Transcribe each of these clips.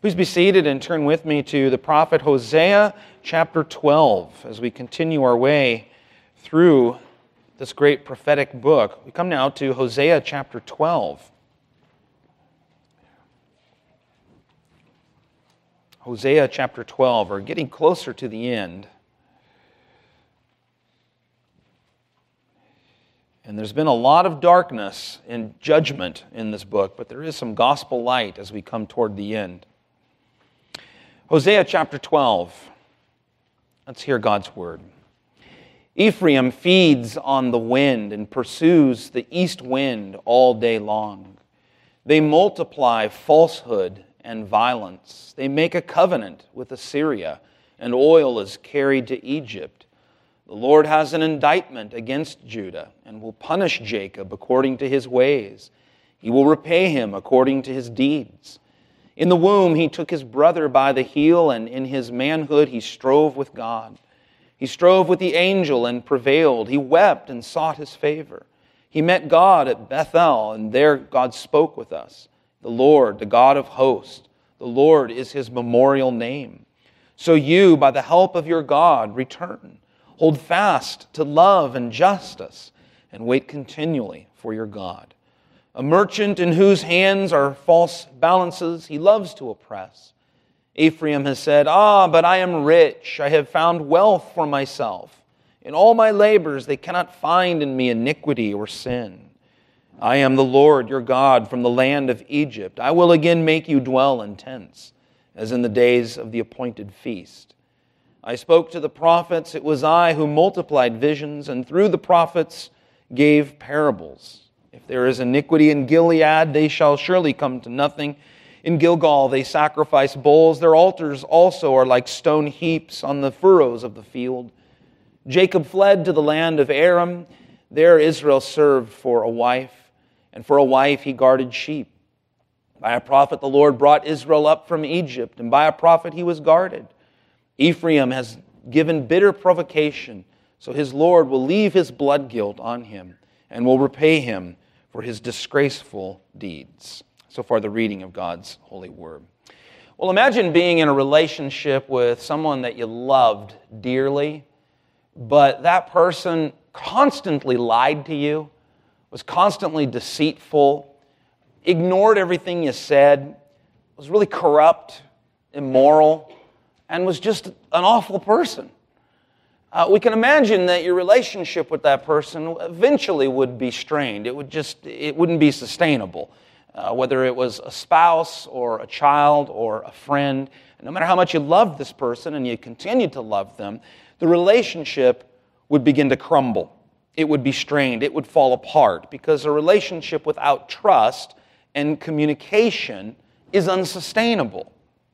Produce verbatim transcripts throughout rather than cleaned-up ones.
Please be seated and turn with me to the prophet Hosea chapter twelve as we continue our way through this great prophetic book. We come now to Hosea chapter twelve. Hosea chapter twelve, we're getting closer to the end. And there's been a lot of darkness and judgment in this book, but there is some gospel light as we come toward the end. Hosea chapter twelve. Let's hear God's word. Ephraim feeds on the wind and pursues the east wind all day long. They multiply falsehood and violence. They make a covenant with Assyria, and oil is carried to Egypt. The Lord has an indictment against Judah and will punish Jacob according to his ways. He will repay him according to his deeds. In the womb he took his brother by the heel, and in his manhood he strove with God. He strove with the angel and prevailed. He wept and sought his favor. He met God at Bethel, and there God spoke with us. The Lord, the God of hosts, the Lord is his memorial name. So you, by the help of your God, return. Hold fast to love and justice, and wait continually for your God. A merchant in whose hands are false balances, he loves to oppress. Ephraim has said, Ah, but I am rich. I have found wealth for myself. In all my labors they cannot find in me iniquity or sin. I am the Lord your God from the land of Egypt. I will again make you dwell in tents, as in the days of the appointed feast. I spoke to the prophets. It was I who multiplied visions, and through the prophets gave parables. If there is iniquity in Gilead, they shall surely come to nothing. In Gilgal they sacrifice bulls. Their altars also are like stone heaps on the furrows of the field. Jacob fled to the land of Aram. There Israel served for a wife, and for a wife he guarded sheep. By a prophet the Lord brought Israel up from Egypt, and by a prophet he was guarded. Ephraim has given bitter provocation, so his Lord will leave his blood guilt on him, and will repay him for his disgraceful deeds. So far, the reading of God's holy word. Well, imagine being in a relationship with someone that you loved dearly, but that person constantly lied to you, was constantly deceitful, ignored everything you said, was really corrupt, immoral, and was just an awful person. Uh, we can imagine that your relationship with that person eventually would be strained. It would just, it wouldn't be sustainable. Uh, whether it was a spouse or a child or a friend, no matter how much you loved this person and you continued to love them, the relationship would begin to crumble. It would be strained. It would fall apart, because a relationship without trust and communication is unsustainable.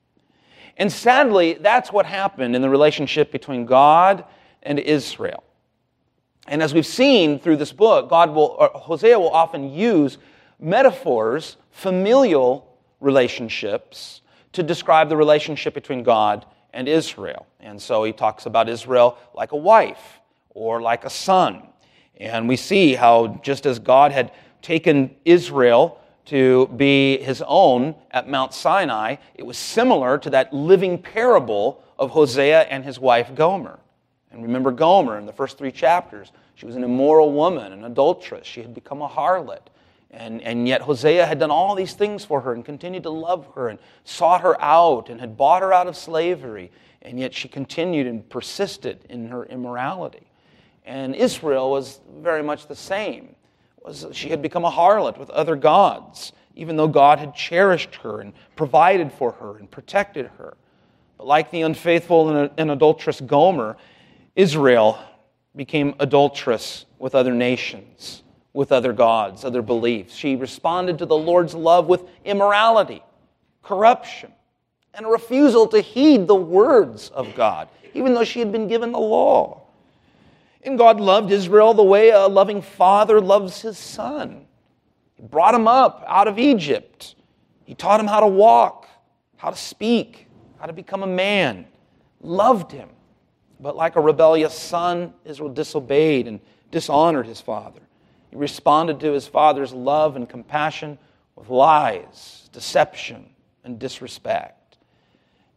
And sadly, that's what happened in the relationship between God and Israel. And as we've seen through this book, God will, or Hosea will often use metaphors, familial relationships, to describe the relationship between God and Israel. And so he talks about Israel like a wife or like a son. And we see how just as God had taken Israel to be his own at Mount Sinai, it was similar to that living parable of Hosea and his wife Gomer. And remember Gomer in the first three chapters. She was an immoral woman, an adulteress. She had become a harlot. And, and yet Hosea had done all these things for her and continued to love her and sought her out and had bought her out of slavery. And yet she continued and persisted in her immorality. And Israel was very much the same. Was she had become a harlot with other gods, even though God had cherished her and provided for her and protected her. But like the unfaithful and, and adulterous Gomer, Israel became adulterous with other nations, with other gods, other beliefs. She responded to the Lord's love with immorality, corruption, and a refusal to heed the words of God, even though she had been given the law. And God loved Israel the way a loving father loves his son. He brought him up out of Egypt. He taught him how to walk, how to speak, how to become a man. Loved him. But like a rebellious son, Israel disobeyed and dishonored his father. He responded to his father's love and compassion with lies, deception, and disrespect.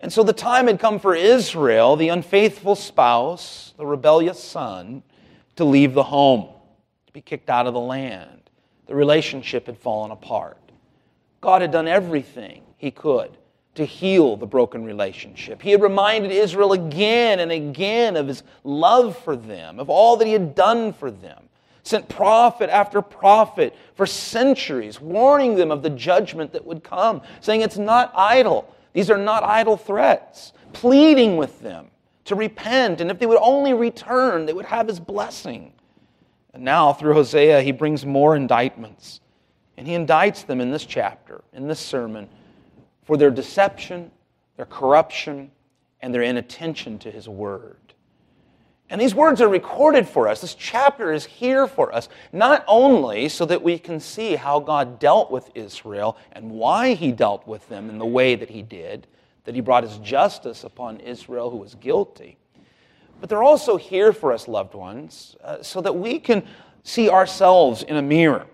And so the time had come for Israel, the unfaithful spouse, the rebellious son, to leave the home, to be kicked out of the land. The relationship had fallen apart. God had done everything He could to heal the broken relationship. He had reminded Israel again and again of His love for them, of all that He had done for them. Sent prophet after prophet for centuries, warning them of the judgment that would come, saying it's not idle. These are not idle threats, pleading with them to repent, and if they would only return, they would have His blessing. And now, through Hosea, he brings more indictments. And he indicts them in this chapter, in this sermon, for their deception, their corruption, and their inattention to His word. And these words are recorded for us. This chapter is here for us, not only so that we can see how God dealt with Israel and why He dealt with them in the way that He did, that He brought His justice upon Israel who was guilty, but they're also here for us, loved ones, uh, so that we can see ourselves in a mirror,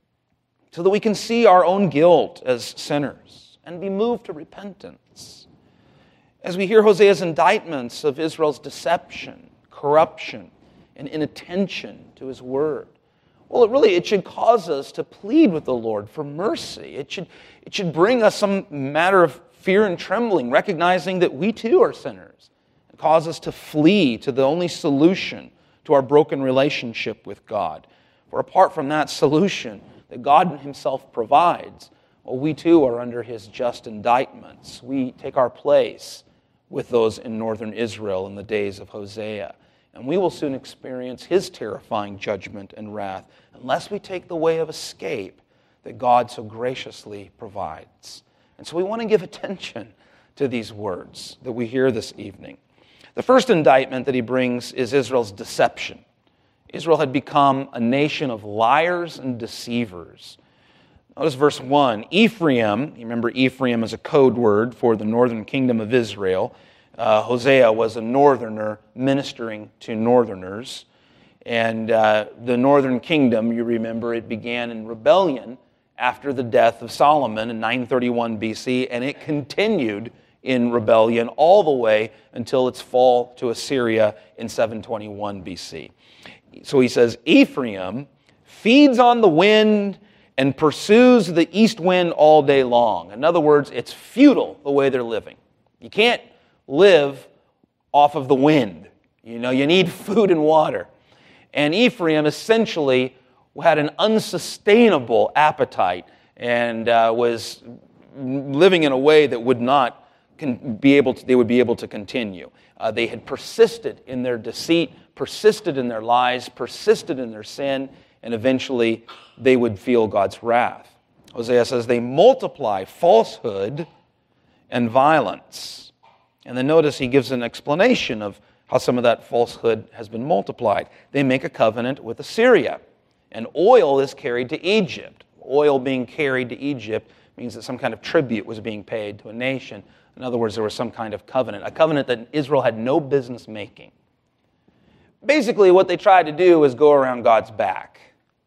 so that we can see our own guilt as sinners and be moved to repentance. As we hear Hosea's indictments of Israel's deception, corruption, and inattention to His word, well, it really, it should cause us to plead with the Lord for mercy. It should, it should bring us some matter of fear and trembling, recognizing that we too are sinners. Cause us to flee to the only solution to our broken relationship with God. For apart from that solution that God Himself provides, well, we too are under His just indictments. We take our place with those in northern Israel in the days of Hosea. And we will soon experience His terrifying judgment and wrath unless we take the way of escape that God so graciously provides. And so we want to give attention to these words that we hear this evening. The first indictment that he brings is Israel's deception. Israel had become a nation of liars and deceivers. Notice verse one. Ephraim, you remember Ephraim is a code word for the northern kingdom of Israel. Uh, Hosea was a northerner ministering to northerners. And uh, the northern kingdom, you remember, it began in rebellion after the death of Solomon in nine thirty-one B C, and it continued in rebellion all the way until its fall to Assyria in seven twenty-one B C. So he says, Ephraim feeds on the wind and pursues the east wind all day long. In other words, it's futile the way they're living. You can't live off of the wind. You know, you need food and water. And Ephraim essentially had an unsustainable appetite and uh, was living in a way that would not Can be able to, they would be able to continue. Uh, they had persisted in their deceit, persisted in their lies, persisted in their sin, and eventually they would feel God's wrath. Hosea says they multiply falsehood and violence. And then notice he gives an explanation of how some of that falsehood has been multiplied. They make a covenant with Assyria, and oil is carried to Egypt. Oil being carried to Egypt means that some kind of tribute was being paid to a nation. In other words, there was some kind of covenant, a covenant that Israel had no business making. Basically, what they tried to do was go around God's back.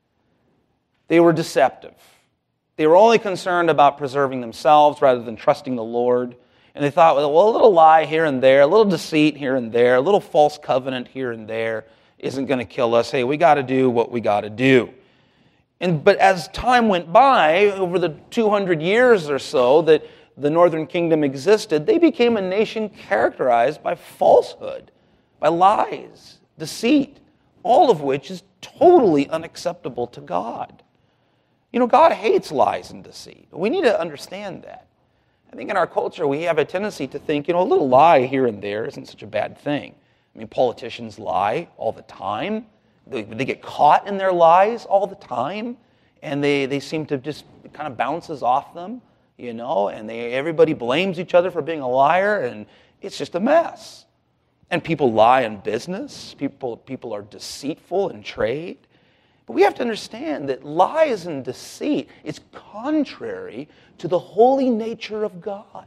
They were deceptive. They were only concerned about preserving themselves rather than trusting the Lord. And they thought, well, a little lie here and there, a little deceit here and there, a little false covenant here and there isn't going to kill us. Hey, we got to do what we got to do. And but as time went by, over the two hundred years or so that the northern kingdom existed, they became a nation characterized by falsehood, by lies, deceit, all of which is totally unacceptable to God. You know, God hates lies and deceit. We need to understand that. I think in our culture we have a tendency to think, you know, a little lie here and there isn't such a bad thing. I mean, politicians lie all the time. They, they get caught in their lies all the time, and they, they seem to just, it kind of bounces off them, you know, and they everybody blames each other for being a liar, and it's just a mess. And people lie in business. People, people are deceitful in trade. But we have to understand that lies and deceit is contrary to the holy nature of God.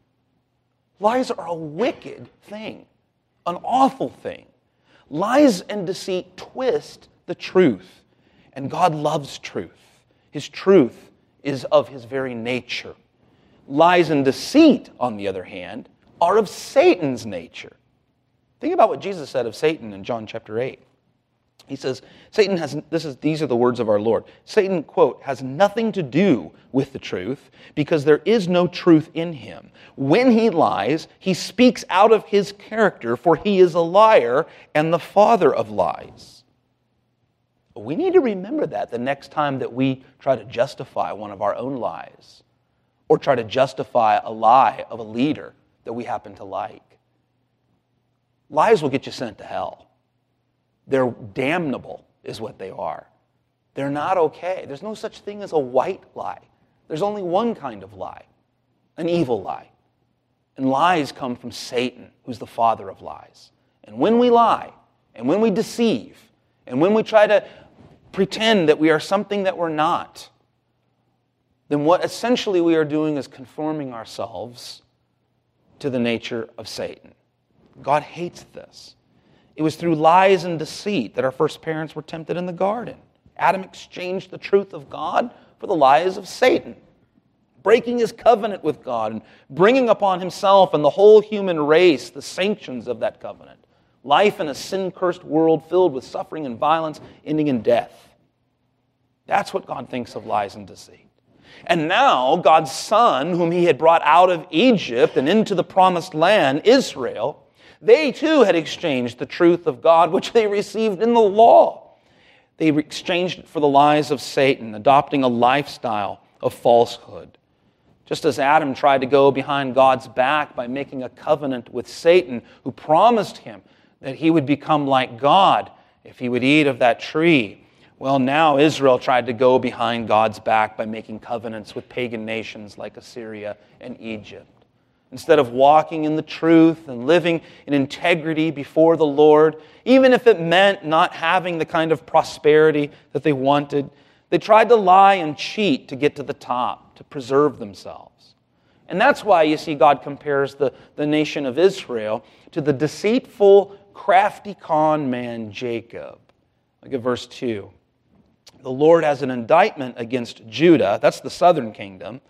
Lies are a wicked thing, an awful thing. Lies and deceit twist the truth, and God loves truth. His truth is of His very nature. Lies and deceit, on the other hand, are of Satan's nature. Think about what Jesus said of Satan in John chapter eight. He says, Satan has, this is, these are the words of our Lord. Satan, quote, has nothing to do with the truth because there is no truth in him. When he lies, he speaks out of his character, for he is a liar and the father of lies. We need to remember that the next time that we try to justify one of our own lies or try to justify a lie of a leader that we happen to like. Lies will get you sent to hell. They're damnable, is what they are. They're not okay. There's no such thing as a white lie. There's only one kind of lie, an evil lie. And lies come from Satan, who's the father of lies. And when we lie, and when we deceive, and when we try to pretend that we are something that we're not, then what essentially we are doing is conforming ourselves to the nature of Satan. God hates this. It was through lies and deceit that our first parents were tempted in the garden. Adam exchanged the truth of God for the lies of Satan, breaking his covenant with God and bringing upon himself and the whole human race the sanctions of that covenant. Life in a sin-cursed world filled with suffering and violence, ending in death. That's what God thinks of lies and deceit. And now God's Son, whom he had brought out of Egypt and into the promised land, Israel, they too had exchanged the truth of God, which they received in the law. They exchanged it for the lies of Satan, adopting a lifestyle of falsehood. Just as Adam tried to go behind God's back by making a covenant with Satan, who promised him that he would become like God if he would eat of that tree. Well, now Israel tried to go behind God's back by making covenants with pagan nations like Assyria and Egypt. Instead of walking in the truth and living in integrity before the Lord, even if it meant not having the kind of prosperity that they wanted, they tried to lie and cheat to get to the top, to preserve themselves. And that's why you see God compares the, the nation of Israel to the deceitful, crafty con man Jacob. Look at verse two. The Lord has an indictment against Judah, that's the southern kingdom,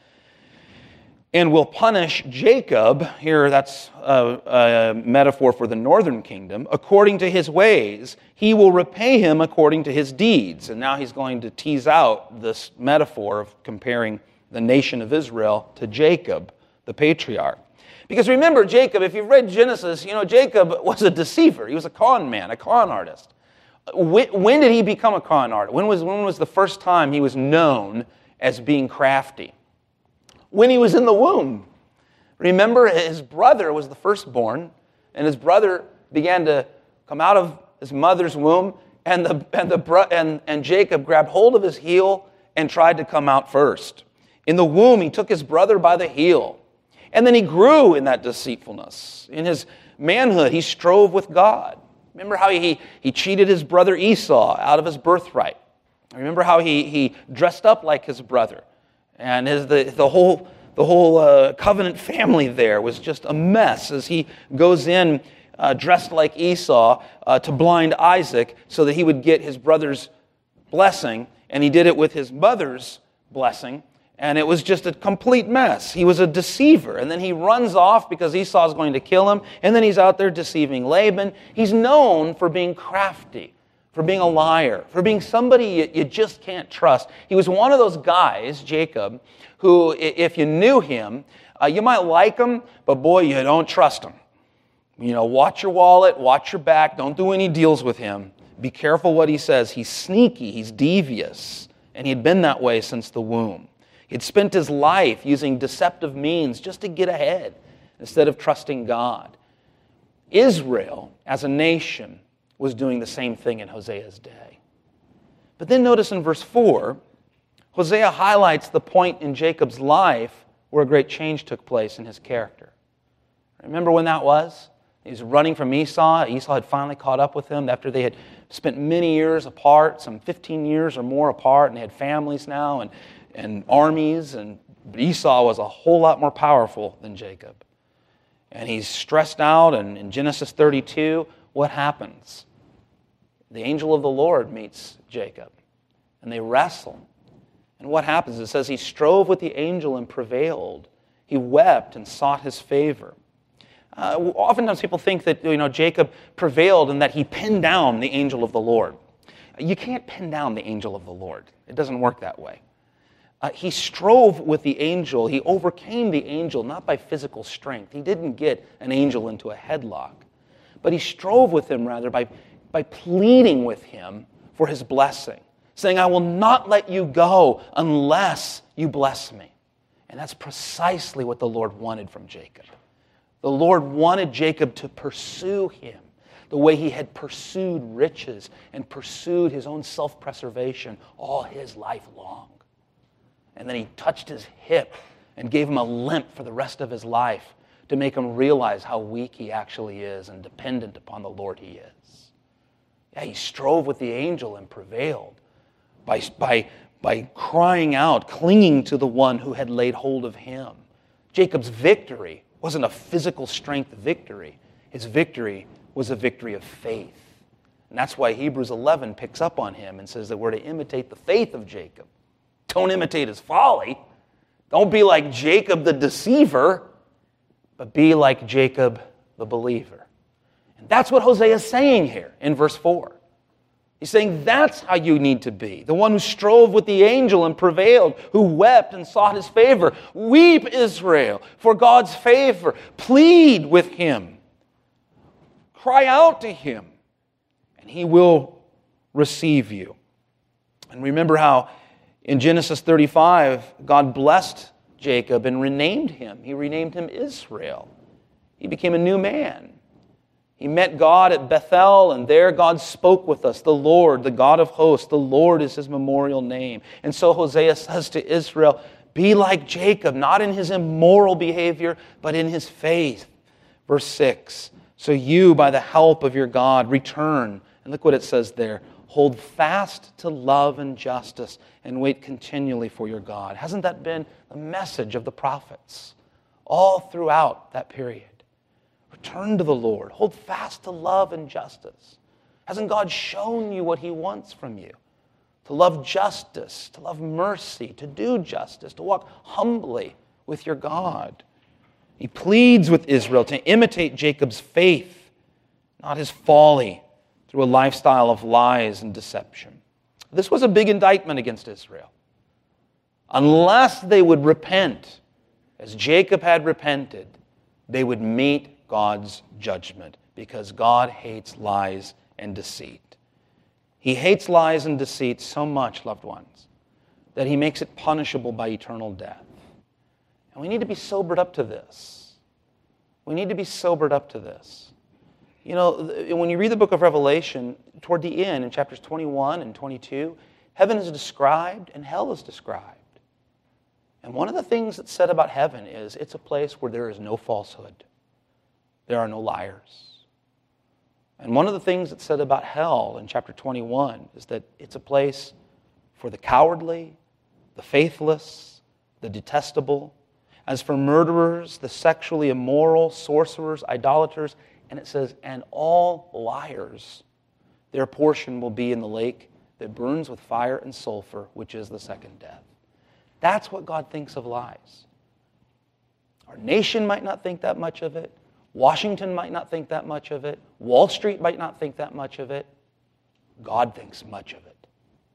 and will punish Jacob, here that's a, a metaphor for the northern kingdom, according to his ways. He will repay him according to his deeds. And now he's going to tease out this metaphor of comparing the nation of Israel to Jacob, the patriarch. Because remember, Jacob, if you've read Genesis, you know, Jacob was a deceiver. He was a con man, a con artist. When, when did he become a con artist? When was, when was the first time he was known as being crafty? When he was in the womb. Remember, his brother was the firstborn, and his brother began to come out of his mother's womb, and the and the and, and Jacob grabbed hold of his heel and tried to come out first. In the womb, he took his brother by the heel, and then he grew in that deceitfulness. In his manhood, he strove with God. Remember how he, he cheated his brother Esau out of his birthright. Remember how he, he dressed up like his brother. And his, the, the whole, the whole uh, covenant family there was just a mess as he goes in uh, dressed like Esau uh, to blind Isaac so that he would get his brother's blessing. And he did it with his mother's blessing. And it was just a complete mess. He was a deceiver. And then he runs off because Esau is going to kill him. And then he's out there deceiving Laban. He's known for being crafty, for being a liar, for being somebody you, you just can't trust. He was one of those guys, Jacob, who, if you knew him, uh, you might like him, but boy, you don't trust him. You know, watch your wallet, watch your back, don't do any deals with him. Be careful what he says. He's sneaky, he's devious, and he'd been that way since the womb. He'd spent his life using deceptive means just to get ahead instead of trusting God. Israel, as a nation, was doing the same thing in Hosea's day. But then notice in verse four, Hosea highlights the point in Jacob's life where a great change took place in his character. Remember when that was? He was running from Esau. Esau had finally caught up with him after they had spent many years apart, some fifteen years or more apart, and they had families now and, and armies, and Esau was a whole lot more powerful than Jacob. And he's stressed out, and in Genesis thirty-two, what happens? The angel of the Lord meets Jacob, and they wrestle. And what happens? It says he strove with the angel and prevailed. He wept and sought his favor. Uh, oftentimes people think that, you know, Jacob prevailed and that he pinned down the angel of the Lord. You can't pin down the angel of the Lord. It doesn't work that way. Uh, he strove with the angel. He overcame the angel not by physical strength. He didn't get an angel into a headlock. But he strove with him, rather, by, by pleading with him for his blessing, saying, I will not let you go unless you bless me. And that's precisely what the Lord wanted from Jacob. The Lord wanted Jacob to pursue him the way he had pursued riches and pursued his own self-preservation all his life long. And then he touched his hip and gave him a limp for the rest of his life to make him realize how weak he actually is and dependent upon the Lord he is. Yeah, he strove with the angel and prevailed by, by, by crying out, clinging to the one who had laid hold of him. Jacob's victory wasn't a physical strength victory. His victory was a victory of faith. And that's why Hebrews eleven picks up on him and says that we're to imitate the faith of Jacob. Don't imitate his folly. Don't be like Jacob the deceiver, but be like Jacob the believer. And that's what Hosea is saying here in verse four. He's saying that's how you need to be. The one who strove with the angel and prevailed, who wept and sought his favor. Weep, Israel, for God's favor. Plead with him. Cry out to him, and he will receive you. And remember how in Genesis thirty-five, God blessed Jacob and renamed him. He renamed him Israel. He became a new man. He met God at Bethel, and there God spoke with us. The Lord, the God of hosts, the Lord is his memorial name. And so Hosea says to Israel, be like Jacob, not in his immoral behavior, but in his faith. Verse six, so you, by the help of your God, return. And look what it says there. Hold fast to love and justice and wait continually for your God. Hasn't that been the message of the prophets all throughout that period? Turn to the Lord. Hold fast to love and justice. Hasn't God shown you what he wants from you? To love justice, to love mercy, to do justice, to walk humbly with your God. He pleads with Israel to imitate Jacob's faith, not his folly, through a lifestyle of lies and deception. This was a big indictment against Israel. Unless they would repent, as Jacob had repented, they would meet God's judgment, because God hates lies and deceit. He hates lies and deceit so much, loved ones, that he makes it punishable by eternal death. And we need to be sobered up to this. We need to be sobered up to this. You know, when you read the book of Revelation, toward the end, in chapters twenty-one and twenty-two, heaven is described and hell is described. And one of the things that's said about heaven is it's a place where there is no falsehood. There are no liars. And one of the things that's said about hell in chapter twenty-one is that it's a place for the cowardly, the faithless, the detestable. As for murderers, the sexually immoral, sorcerers, idolaters, and it says, and all liars, their portion will be in the lake that burns with fire and sulfur, which is the second death. That's what God thinks of lies. Our nation might not think that much of it. Washington might not think that much of it. Wall Street might not think that much of it. God thinks much of it.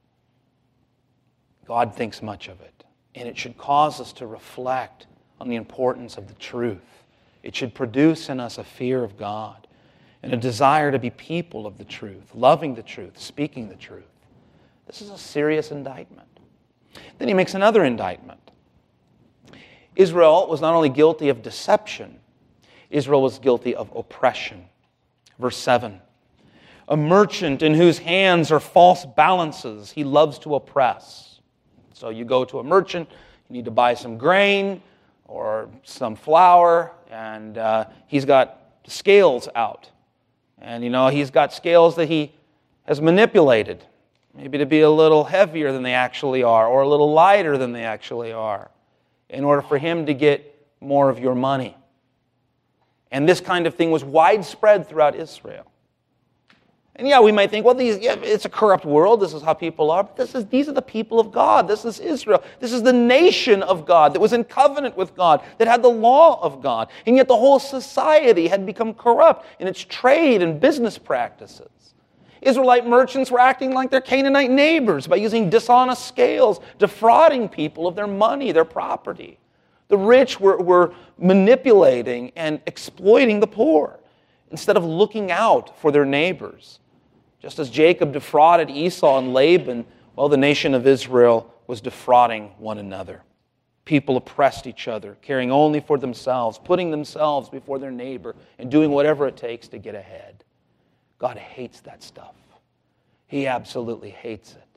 God thinks much of it. And it should cause us to reflect on the importance of the truth. It should produce in us a fear of God and a desire to be people of the truth, loving the truth, speaking the truth. This is a serious indictment. Then he makes another indictment. Israel was not only guilty of deception, Israel was guilty of oppression. Verse seven, a merchant in whose hands are false balances, he loves to oppress. So you go to a merchant, you need to buy some grain or some flour, and uh, he's got scales out. And, you know, he's got scales that he has manipulated, maybe to be a little heavier than they actually are, or a little lighter than they actually are, in order for him to get more of your money. And this kind of thing was widespread throughout Israel. And yeah, we might think, well, these, yeah, it's a corrupt world. This is how people are. But this is, these are the people of God. This is Israel. This is the nation of God that was in covenant with God, that had the law of God. And yet the whole society had become corrupt in its trade and business practices. Israelite merchants were acting like their Canaanite neighbors by using dishonest scales, defrauding people of their money, their property. The rich were, were manipulating and exploiting the poor instead of looking out for their neighbors. Just as Jacob defrauded Esau and Laban, well, the nation of Israel was defrauding one another. People oppressed each other, caring only for themselves, putting themselves before their neighbor, and doing whatever it takes to get ahead. God hates that stuff. He absolutely hates it.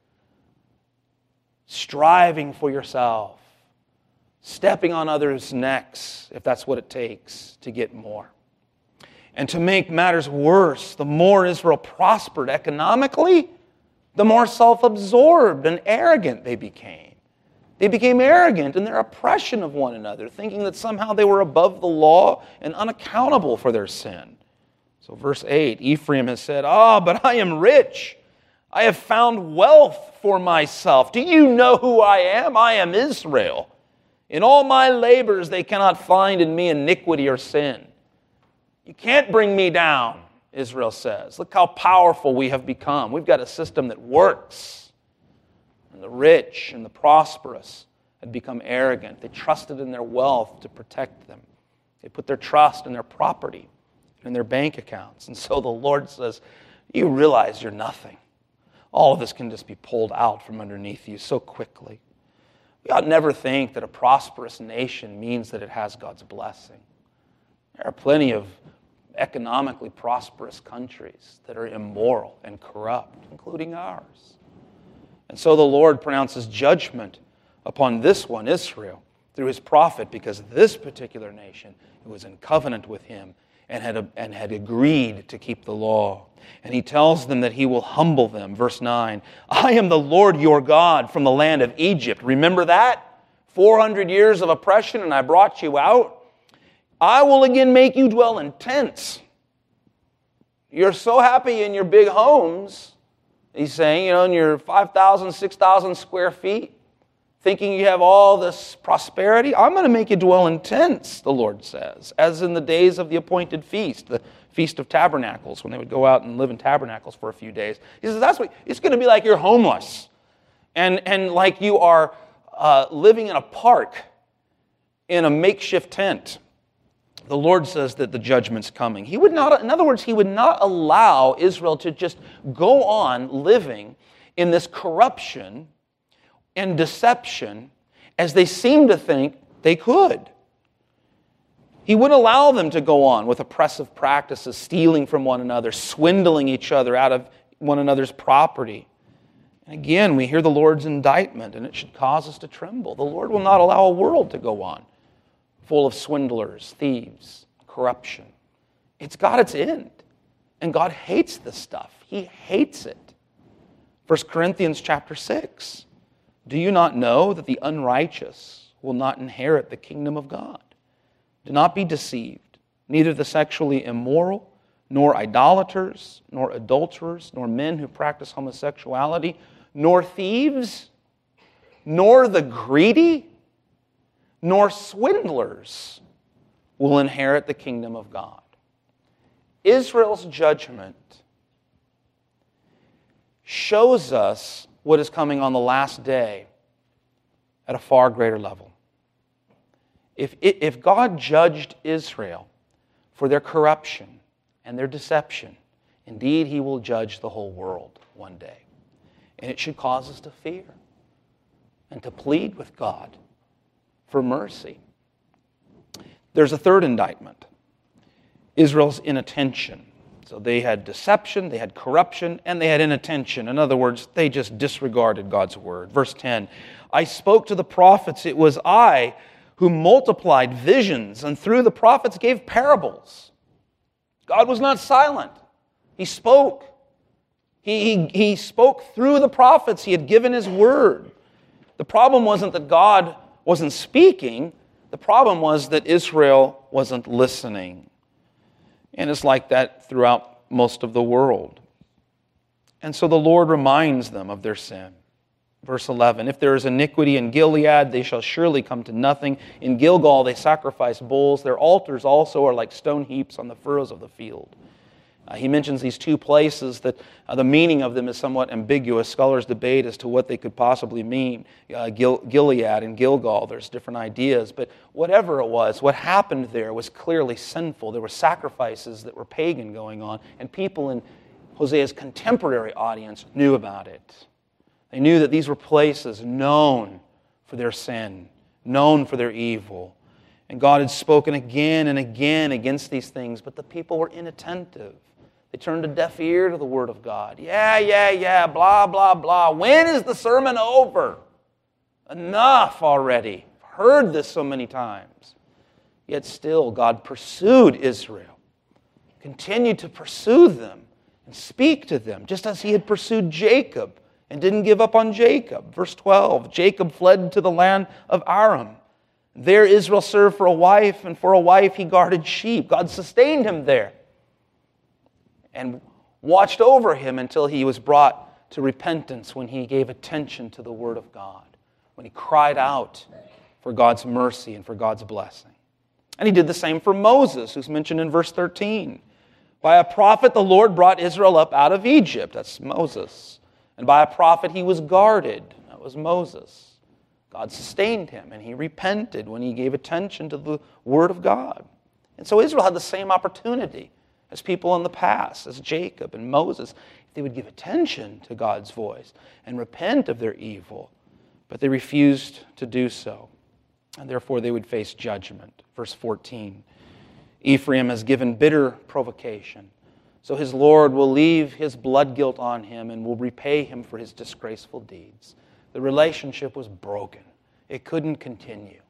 Striving for yourself, stepping on others' necks, if that's what it takes to get more. And to make matters worse, the more Israel prospered economically, the more self-absorbed and arrogant they became. They became arrogant in their oppression of one another, thinking that somehow they were above the law and unaccountable for their sin. So verse eight, Ephraim has said, "Ah, but I am rich. I have found wealth for myself. Do you know who I am? I am Israel. In all my labors they cannot find in me iniquity or sin." You can't bring me down, Israel says. Look how powerful we have become. We've got a system that works. And the rich and the prosperous had become arrogant. They trusted in their wealth to protect them. They put their trust in their property and their bank accounts. And so the Lord says, you realize you're nothing. All of this can just be pulled out from underneath you so quickly. We ought never think that a prosperous nation means that it has God's blessing. There are plenty of economically prosperous countries that are immoral and corrupt, including ours. And so the Lord pronounces judgment upon this one, Israel, through his prophet, because this particular nation was in covenant with him and had, and had agreed to keep the law. And he tells them that he will humble them. Verse nine, "I am the Lord your God from the land of Egypt." Remember that? four hundred years of oppression and I brought you out. "I will again make you dwell in tents." You're so happy in your big homes, he's saying, you know, in your five thousand, six thousand square feet, thinking you have all this prosperity. I'm going to make you dwell in tents, the Lord says, as in the days of the appointed feast, the Feast of Tabernacles, when they would go out and live in tabernacles for a few days. He says, that's what it's going to be like. You're homeless and, and like you are uh, living in a park in a makeshift tent. The Lord says that the judgment's coming. He would not, in other words, he would not allow Israel to just go on living in this corruption and deception as they seem to think they could. He wouldn't allow them to go on with oppressive practices, stealing from one another, swindling each other out of one another's property. And again, we hear the Lord's indictment, and it should cause us to tremble. The Lord will not allow a world to go on full of swindlers, thieves, corruption. It's got its end. And God hates this stuff. He hates it. First Corinthians chapter six. "Do you not know that the unrighteous will not inherit the kingdom of God? Do not be deceived. Neither the sexually immoral, nor idolaters, nor adulterers, nor men who practice homosexuality, nor thieves, nor the greedy, nor swindlers will inherit the kingdom of God." Israel's judgment shows us what is coming on the last day at a far greater level. If, if God judged Israel for their corruption and their deception, indeed he will judge the whole world one day. And it should cause us to fear and to plead with God for mercy. There's a third indictment. Israel's inattention. So they had deception, they had corruption, and they had inattention. In other words, they just disregarded God's word. Verse ten, "I spoke to the prophets. It was I who multiplied visions, and through the prophets gave parables." God was not silent. He spoke. He, he, he spoke through the prophets. He had given his word. The problem wasn't that God wasn't speaking. The problem was that Israel wasn't listening. And it's like that throughout most of the world. And so the Lord reminds them of their sin. Verse eleven, if there is iniquity in Gilead, they shall surely come to nothing. In Gilgal they sacrifice bulls. Their altars also are like stone heaps on the furrows of the field. Uh, he mentions these two places that uh, the meaning of them is somewhat ambiguous. Scholars debate as to what they could possibly mean. Uh, Gil- Gilead and Gilgal, there's different ideas. But whatever it was, what happened there was clearly sinful. There were sacrifices that were pagan going on, and people in Hosea's contemporary audience knew about it. They knew that these were places known for their sin, known for their evil. And God had spoken again and again against these things, but the people were inattentive. They turned a deaf ear to the Word of God. Yeah, yeah, yeah, blah, blah, blah. When is the sermon over? Enough already. I've heard this so many times. Yet still, God pursued Israel, continued to pursue them and speak to them, just as He had pursued Jacob and didn't give up on Jacob. Verse twelve, Jacob fled to the land of Aram. There Israel served for a wife, and for a wife he guarded sheep. God sustained him there and watched over him until he was brought to repentance when he gave attention to the Word of God, when he cried out for God's mercy and for God's blessing. And he did the same for Moses, who's mentioned in verse thirteen. By a prophet the Lord brought Israel up out of Egypt. That's Moses. And by a prophet he was guarded. That was Moses. God sustained him, and he repented when he gave attention to the Word of God. And so Israel had the same opportunity as people in the past, as Jacob and Moses, if they would give attention to God's voice and repent of their evil. But they refused to do so, and therefore they would face judgment. Verse fourteen, Ephraim has given bitter provocation, so his Lord will leave his blood guilt on him and will repay him for his disgraceful deeds. The relationship was broken. It couldn't continue.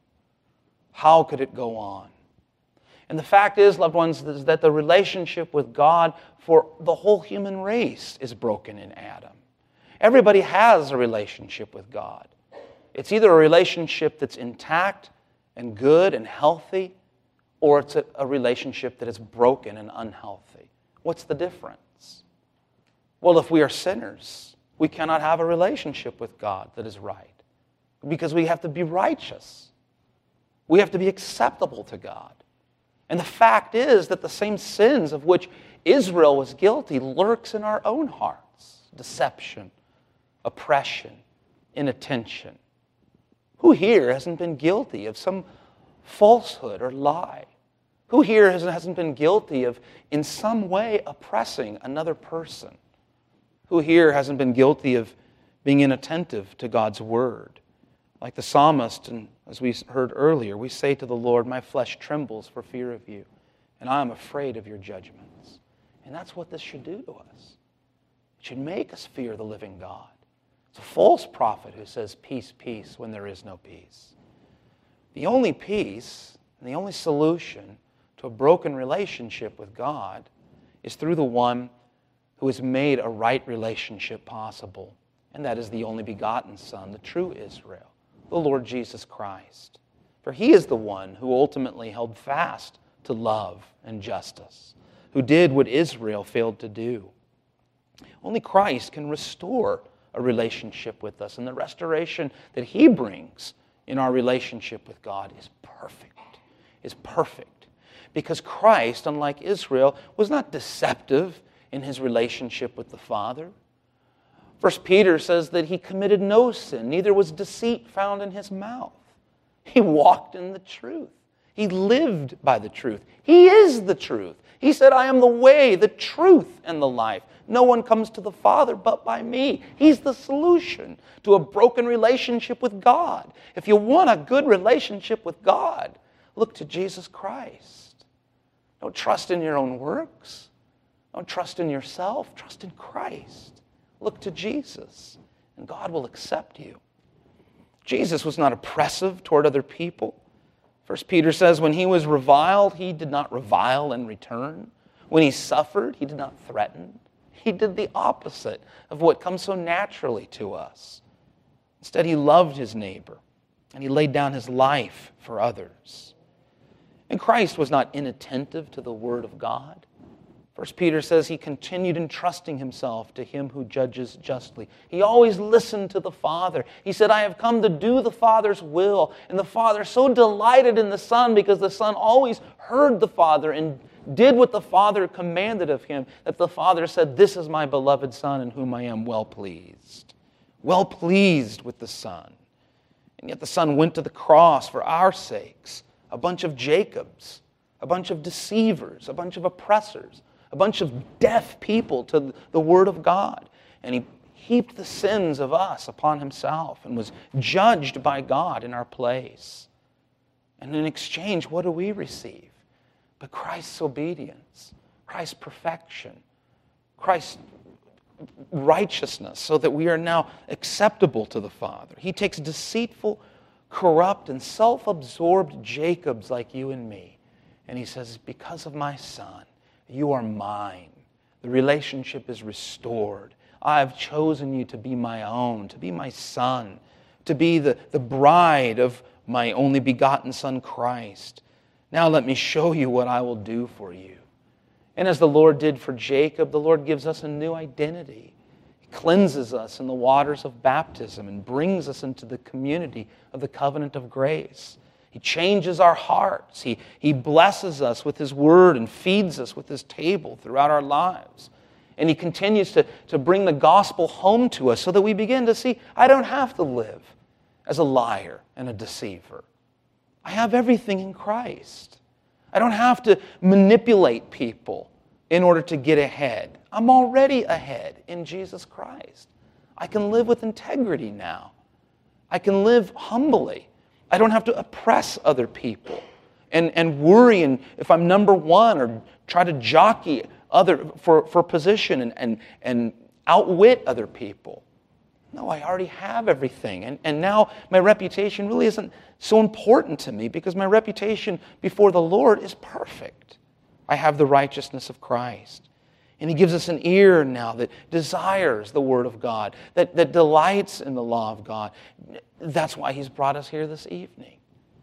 How could it go on? And the fact is, loved ones, is that the relationship with God for the whole human race is broken in Adam. Everybody has a relationship with God. It's either a relationship that's intact and good and healthy, or it's a, a relationship that is broken and unhealthy. What's the difference? Well, if we are sinners, we cannot have a relationship with God that is right, because we have to be righteous. We have to be acceptable to God. And the fact is that the same sins of which Israel was guilty lurks in our own hearts. Deception, oppression, inattention. Who here hasn't been guilty of some falsehood or lie? Who here hasn't been guilty of in some way oppressing another person? Who here hasn't been guilty of being inattentive to God's Word? Like the psalmist, and as we heard earlier, we say to the Lord, my flesh trembles for fear of you, and I am afraid of your judgments. And that's what this should do to us. It should make us fear the living God. It's a false prophet who says peace, peace, when there is no peace. The only peace and the only solution to a broken relationship with God is through the one who has made a right relationship possible, and that is the only begotten Son, the true Israel, the Lord Jesus Christ. For He is the one who ultimately held fast to love and justice, who did what Israel failed to do. Only Christ can restore a relationship with us, and the restoration that He brings in our relationship with God is perfect, is perfect. Because Christ, unlike Israel, was not deceptive in His relationship with the Father. First Peter says that He committed no sin, neither was deceit found in His mouth. He walked in the truth. He lived by the truth. He is the truth. He said, I am the way, the truth, and the life. No one comes to the Father but by me. He's the solution to a broken relationship with God. If you want a good relationship with God, look to Jesus Christ. Don't trust in your own works. Don't trust in yourself. Trust in Christ. Look to Jesus, and God will accept you. Jesus was not oppressive toward other people. First Peter says, when He was reviled, He did not revile in return. When He suffered, He did not threaten. He did the opposite of what comes so naturally to us. Instead, He loved His neighbor, and He laid down His life for others. And Christ was not inattentive to the Word of God. First Peter says he continued entrusting himself to him who judges justly. He always listened to the Father. He said, I have come to do the Father's will. And the Father so delighted in the Son because the Son always heard the Father and did what the Father commanded of him, that the Father said, this is my beloved Son in whom I am well pleased. Well pleased with the Son. And yet the Son went to the cross for our sakes. A bunch of Jacobs, a bunch of deceivers, a bunch of oppressors, a bunch of deaf people to the Word of God. And he heaped the sins of us upon himself and was judged by God in our place. And in exchange, what do we receive? But Christ's obedience, Christ's perfection, Christ's righteousness, so that we are now acceptable to the Father. He takes deceitful, corrupt, and self-absorbed Jacobs like you and me, and he says, because of my Son, you are mine. The relationship is restored. I have chosen you to be my own, to be my son, to be the, the bride of my only begotten Son, Christ. Now let me show you what I will do for you. And as the Lord did for Jacob, the Lord gives us a new identity. He cleanses us in the waters of baptism and brings us into the community of the covenant of grace. He changes our hearts. He, he blesses us with His Word and feeds us with His table throughout our lives. And He continues to, to bring the gospel home to us so that we begin to see, I don't have to live as a liar and a deceiver. I have everything in Christ. I don't have to manipulate people in order to get ahead. I'm already ahead in Jesus Christ. I can live with integrity now. I can live humbly. I don't have to oppress other people and, and worry and if I'm number one or try to jockey other for, for position and, and, and outwit other people. No, I already have everything. And, and now my reputation really isn't so important to me because my reputation before the Lord is perfect. I have the righteousness of Christ. And He gives us an ear now that desires the Word of God, that, that delights in the law of God. That's why He's brought us here this evening.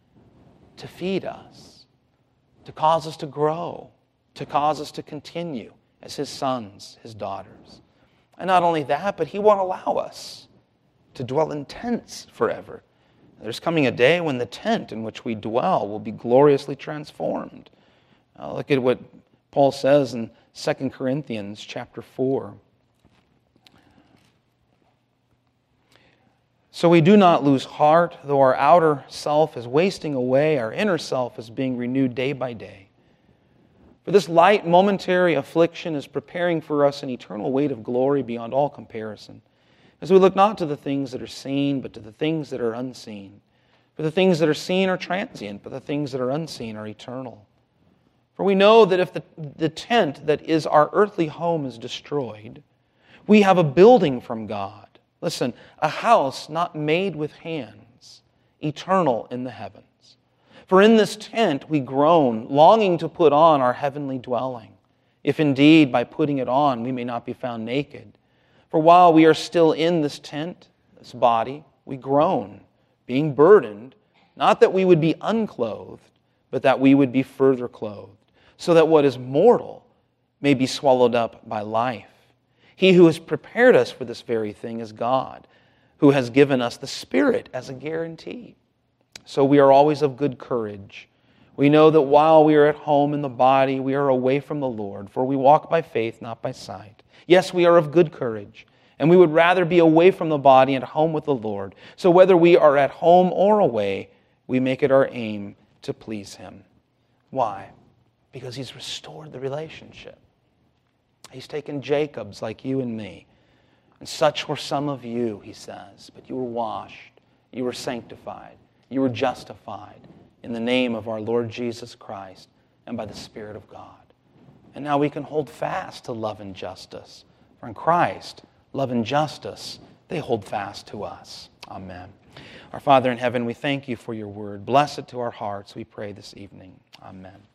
To feed us, to cause us to grow, to cause us to continue as His sons, His daughters. And not only that, but He won't allow us to dwell in tents forever. There's coming a day when the tent in which we dwell will be gloriously transformed. Now look at what Paul says in Second Corinthians chapter four. So we do not lose heart, though our outer self is wasting away, our inner self is being renewed day by day. For this light momentary affliction is preparing for us an eternal weight of glory beyond all comparison, as we look not to the things that are seen, but to the things that are unseen. For the things that are seen are transient, but the things that are unseen are eternal. For we know that if the, the tent that is our earthly home is destroyed, we have a building from God. Listen, a house not made with hands, eternal in the heavens. For in this tent we groan, longing to put on our heavenly dwelling, if indeed by putting it on we may not be found naked. For while we are still in this tent, this body, we groan, being burdened, not that we would be unclothed, but that we would be further clothed, so that what is mortal may be swallowed up by life. He who has prepared us for this very thing is God, who has given us the Spirit as a guarantee. So we are always of good courage. We know that while we are at home in the body, we are away from the Lord, for we walk by faith, not by sight. Yes, we are of good courage, and we would rather be away from the body and at home with the Lord. So whether we are at home or away, we make it our aim to please Him. Why? Because He's restored the relationship. He's taken Jacobs like you and me. And such were some of you, He says. But you were washed, you were sanctified, you were justified in the name of our Lord Jesus Christ and by the Spirit of God. And now we can hold fast to love and justice. For in Christ, love and justice, they hold fast to us. Amen. Our Father in heaven, we thank You for Your word. Bless it to our hearts, we pray this evening. Amen.